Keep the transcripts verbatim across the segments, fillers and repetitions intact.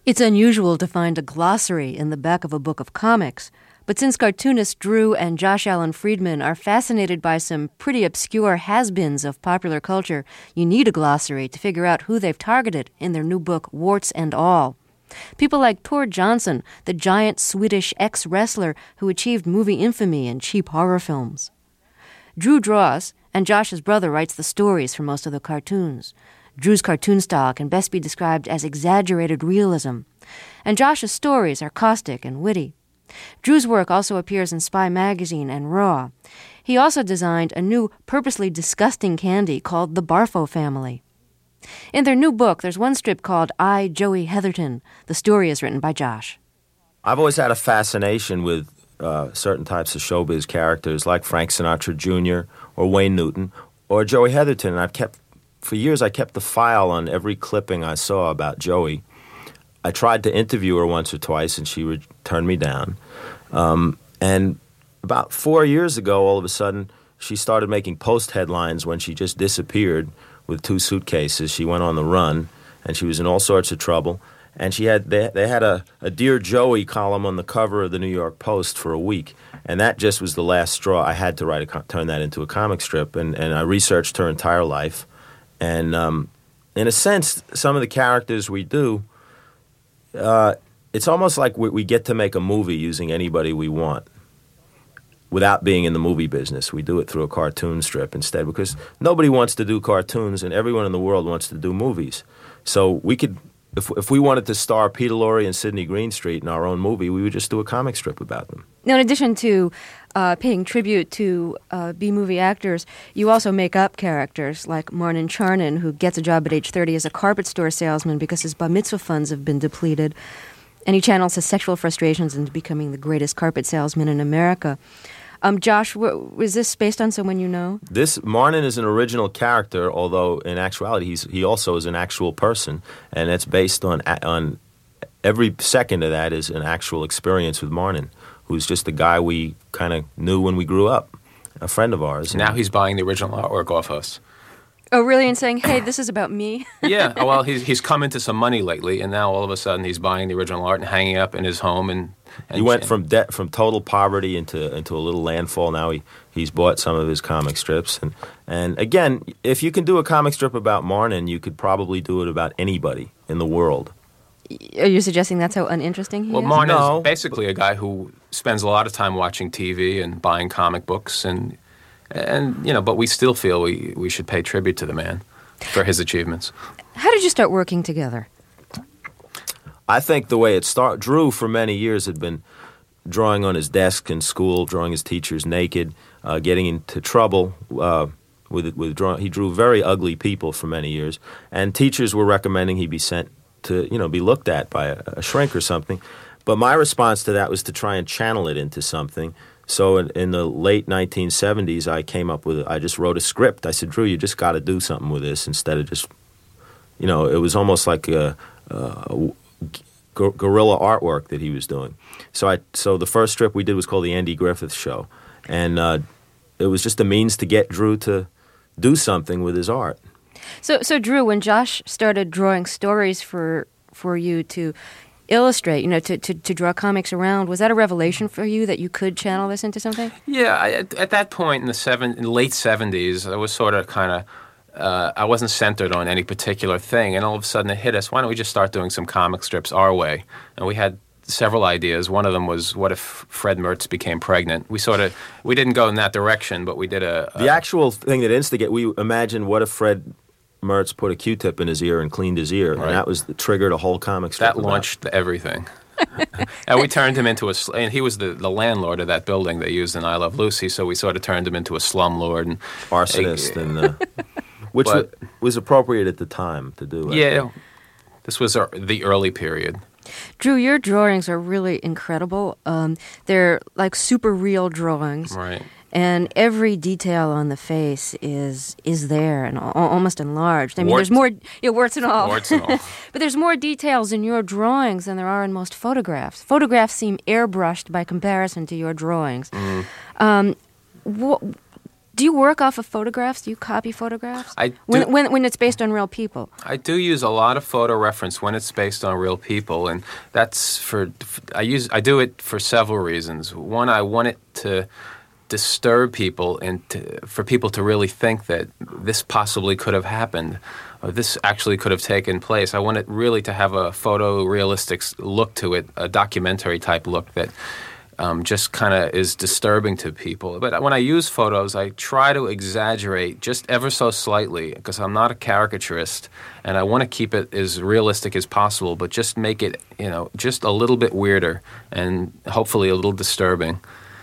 It's unusual to find a glossary in the back of a book of comics, but since cartoonists Drew and Josh Allen Friedman are fascinated by some pretty obscure has-beens of popular culture, you need a glossary to figure out who they've targeted in their new book, Warts and All. People like Tor Johnson, the giant Swedish ex-wrestler who achieved movie infamy in cheap horror films. Drew draws, and Josh's brother writes the stories for most of the cartoons. Drew's cartoon style can best be described as exaggerated realism, and Josh's stories are caustic and witty. Drew's work also appears in Spy Magazine and Raw. He also designed a new, purposely disgusting candy called the Barfo Family. In their new book, there's one strip called I, Joey Heatherton. The story is written by Josh. I've always had a fascination with uh, certain types of showbiz characters like Frank Sinatra Junior or Wayne Newton or Joey Heatherton, and I've kept For years, I kept the file on every clipping I saw about Joey. I tried to interview her once or twice, and she would turn me down. Um, and about four years ago, all of a sudden, she started making post headlines when she just disappeared with two suitcases. She went on the run, and she was in all sorts of trouble. And she had they, they had a, a Dear Joey column on the cover of the New York Post for a week. And that just was the last straw. I had to write a, turn that into a comic strip, and, and I researched her entire life. And um, in a sense, some of the characters we do, uh, it's almost like we, we get to make a movie using anybody we want without being in the movie business. We do it through a cartoon strip instead because nobody wants to do cartoons and everyone in the world wants to do movies. So we could, if, if we wanted to star Peter Lorre and Sidney Greenstreet in our own movie, we would just do a comic strip about them. Now, in addition to uh, paying tribute to uh, B-movie actors, you also make up characters like Marnin Charnin, who gets a job at age thirty as a carpet store salesman because his bar mitzvah funds have been depleted, and he channels his sexual frustrations into becoming the greatest carpet salesman in America. Um, Josh, w- was this based on someone you know? This Marnin is an original character, although in actuality he's, he also is an actual person, and it's based on on every second of that is an actual experience with Marnin, who's just a guy we kind of knew when we grew up, a friend of ours. Now he's buying the original artwork off us. Oh, really? And saying, hey, this is about me? Yeah. Well, he's he's come into some money lately, and now all of a sudden he's buying the original art and hanging up in his home. And, and he went from debt, from total poverty into into a little landfall. Now he, he's bought some of his comic strips. And, and again, if you can do a comic strip about Marnin, you could probably do it about anybody in the world. Are you suggesting that's how uninteresting he well, is? Marnin No. is basically a guy who spends a lot of time watching T V and buying comic books, and and you know, but we still feel we, we should pay tribute to the man for his achievements. How did you start working together? I think the way it started, Drew for many years had been drawing on his desk in school, drawing his teachers naked, uh, getting into trouble uh, with with drawing. He drew very ugly people for many years, and teachers were recommending he be sent to, you know, be looked at by a, a shrink or something. But my response to that was to try and channel it into something. So in, in the late nineteen seventies, I came up with, I just wrote a script. I said, Drew, you just got to do something with this instead of just, you know, it was almost like a, a guerrilla artwork that he was doing. So I, so the first strip we did was called The Andy Griffith Show. And uh, it was just a means to get Drew to do something with his art. So, so Drew, when Josh started drawing stories for for you to illustrate, you know, to, to, to draw comics around, was that a revelation for you that you could channel this into something? Yeah, I, at, at that point in the seven, in the late seventies, I was sort of kind of, uh, I wasn't centered on any particular thing, and all of a sudden it hit us, why don't we just start doing some comic strips our way? And we had several ideas. One of them was, what if Fred Mertz became pregnant? We sort of, we didn't go in that direction, but we did a... a the actual thing that instigated, we imagined, what if Fred Mertz put a Q-tip in his ear and cleaned his ear, right. And that was the, triggered a whole comic strip. That launched everything. And we turned him into a, and he was the, the landlord of that building they used in I Love Lucy, so we sort of turned him into a slumlord and arsonist, uh, and uh, which but, w- was appropriate at the time to do. Yeah, this was our, the early period. Drew, your drawings are really incredible. Um, they're like super real drawings, right? And every detail on the face is is there and al- almost enlarged. I mean, warts. there's more, yeah, warts and all. Warts and all. But there's more details in your drawings than there are in most photographs. Photographs seem airbrushed by comparison to your drawings. Mm. Um, wh- Do you work off of photographs? Do you copy photographs? I do, when, when when it's based on real people. I do use a lot of photo reference when it's based on real people, and that's for I use I do it for several reasons. One, I want it to disturb people and to, for people to really think that this possibly could have happened, or this actually could have taken place. I want it really to have a photorealistic look to it, a documentary type look that um, just kind of is disturbing to people. But when I use photos, I try to exaggerate just ever so slightly because I'm not a caricaturist, and I want to keep it as realistic as possible, but just make it, you know, just a little bit weirder and hopefully a little disturbing.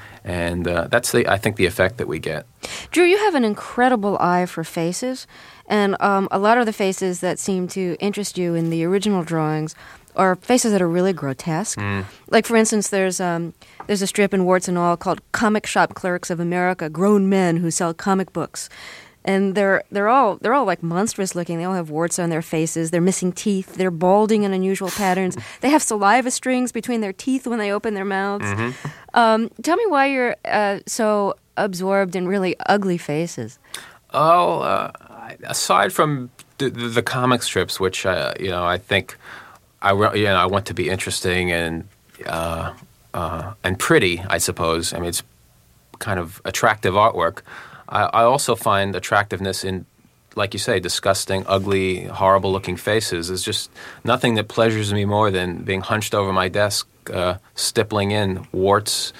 And uh, that's, the I think, the effect that we get. Drew, you have an incredible eye for faces, and um, a lot of the faces that seem to interest you in the original drawings are faces that are really grotesque. Mm. Like, for instance, there's um, there's a strip in Warts and All called Comic Shop Clerks of America, grown men who sell comic books. And they're they're all they're all like monstrous looking. They all have warts on their faces. They're missing teeth. They're balding in unusual patterns. They have saliva strings between their teeth when they open their mouths. Mm-hmm. Um, tell me why you're uh, so absorbed in really ugly faces. Oh, uh, aside from the, the, the comic strips, which uh, you know, I think I you know I want to be interesting and uh, uh, and pretty. I suppose. I mean, it's kind of attractive artwork. I also find attractiveness in, like you say, disgusting, ugly, horrible-looking faces. There's just nothing that pleasures me more than being hunched over my desk, uh, stippling in warts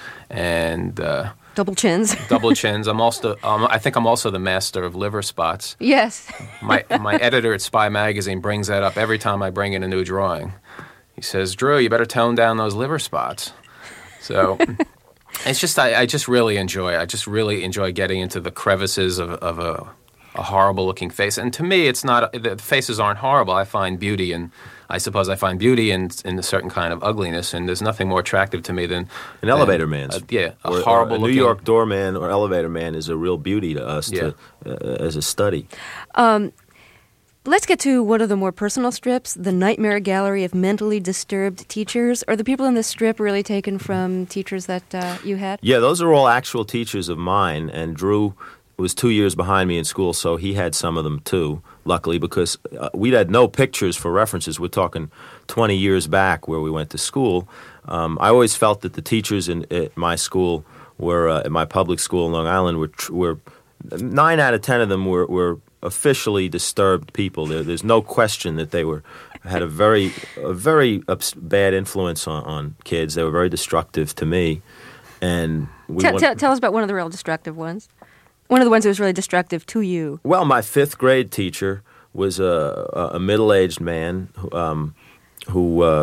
and uh, double chins. double chins. I'm also, um, I think, I'm also the master of liver spots. Yes. my my editor at Spy Magazine brings that up every time I bring in a new drawing. He says, "Drew, you better tone down those liver spots." So. It's just I, I just really enjoy I just really enjoy getting into the crevices of, of a, a horrible-looking face. And to me, it's not the faces aren't horrible. I find beauty, and I suppose I find beauty in, in a certain kind of ugliness. And there's nothing more attractive to me than an than, elevator man. Uh, yeah, a or, horrible. Or a New York doorman or elevator man is a real beauty to us yeah. to, uh, as a study. Um, Let's get to one of the more personal strips, The Nightmare Gallery of Mentally Disturbed Teachers. Are the people in this strip really taken from teachers that uh, you had? Yeah, those are all actual teachers of mine, and Drew was two years behind me in school, so he had some of them too, luckily, because uh, we had no pictures for references. We're talking twenty years back where we went to school. Um, I always felt that the teachers in at my school were, uh, at my public school in Long Island, were, were nine out of ten of them were, were officially disturbed people. There, there's no question that they were had a very a very ups, bad influence on, on kids. They were very destructive to me. And we tell, want, tell, tell us about one of the real destructive ones. One of the ones that was really destructive to you. Well, my fifth grade teacher was a, a middle-aged man who um, who, uh,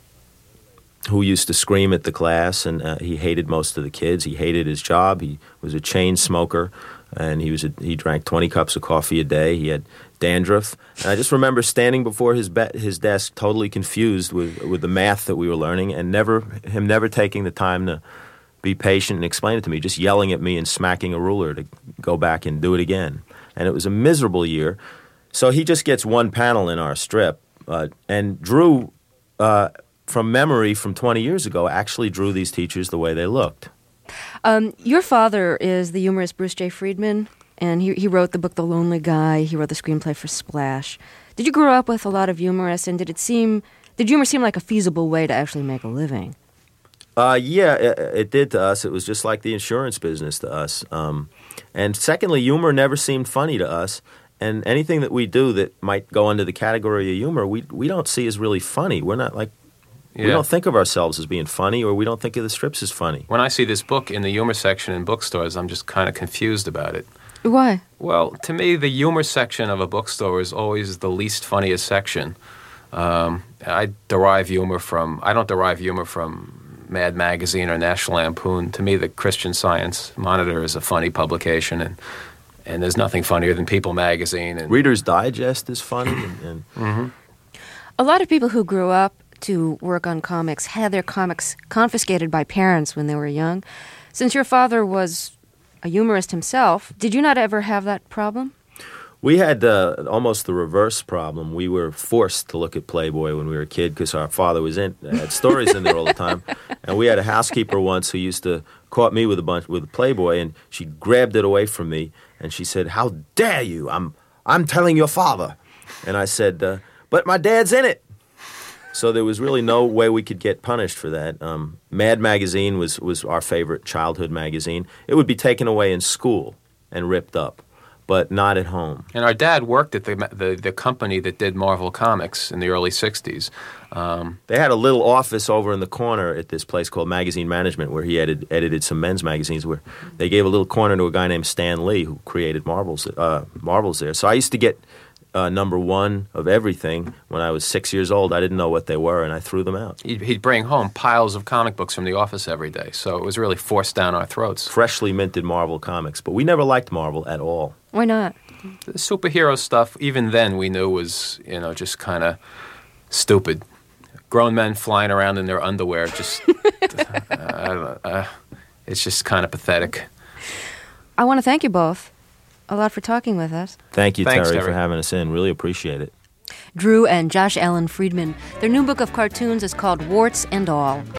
who used to scream at the class, and uh, he hated most of the kids. He hated his job. He was a chain smoker. And he was a, he drank twenty cups of coffee a day. He had dandruff. And I just remember standing before his be- his desk, totally confused with with the math that we were learning, and never him never taking the time to be patient and explain it to me, just yelling at me and smacking a ruler to go back and do it again. And it was a miserable year. So he just gets one panel in our strip. Uh, and Drew, uh, from memory from twenty years ago, actually drew these teachers the way they looked. Um, your father is the humorist Bruce J. Friedman, and he he wrote the book The Lonely Guy. He wrote the screenplay for Splash. Did you grow up with a lot of humorists, and did it seem did humor seem like a feasible way to actually make a living? Uh, yeah, it, it did to us. It was just like the insurance business to us. Um, and secondly, humor never seemed funny to us. And anything that we do that might go under the category of humor, we we don't see as really funny. We're not like. Yeah. We don't think of ourselves as being funny, or we don't think of the strips as funny. When I see this book in the humor section in bookstores, I'm just kind of confused about it. Why? Well, to me, the humor section of a bookstore is always the least funniest section. Um, I derive humor from, I don't derive humor from Mad Magazine or National Lampoon. To me, the Christian Science Monitor is a funny publication, and and there's nothing funnier than People Magazine. And Reader's Digest is funny. and, and mm-hmm. A lot of people who grew up to work on comics had their comics confiscated by parents when they were young. Since your father was a humorist himself, did you not ever have that problem? We had uh, almost the reverse problem. We were forced to look at Playboy when we were a kid because our father was in had stories in there all the time, and we had a housekeeper once who used to caught me with a bunch with Playboy, and she grabbed it away from me, and she said, "How dare you? I'm I'm telling your father," and I said, uh, "But my dad's in it." So there was really no way we could get punished for that. Um, Mad Magazine was was our favorite childhood magazine. It would be taken away in school and ripped up, but not at home. And our dad worked at the the, the company that did Marvel Comics in the early sixties. Um, they had a little office over in the corner at this place called Magazine Management where he edit, edited some men's magazines where they gave a little corner to a guy named Stan Lee who created Marvels, uh, Marvels there. So I used to get uh, number one of everything when I was six years old. I didn't know what they were, and I threw them out. He'd, he'd bring home piles of comic books from the office every day, so it was really forced down our throats. Freshly minted Marvel comics, but we never liked Marvel at all. Why not? The superhero stuff, even then, we knew was, you know, just kind of stupid. Grown men flying around in their underwear, just, uh, uh, it's just kind of pathetic. I want to thank you both a lot for talking with us. Thank you, Thanks, Terry, Terry, for having us in. Really appreciate it. Drew and Josh Allen Friedman. Their new book of cartoons is called Warts and All.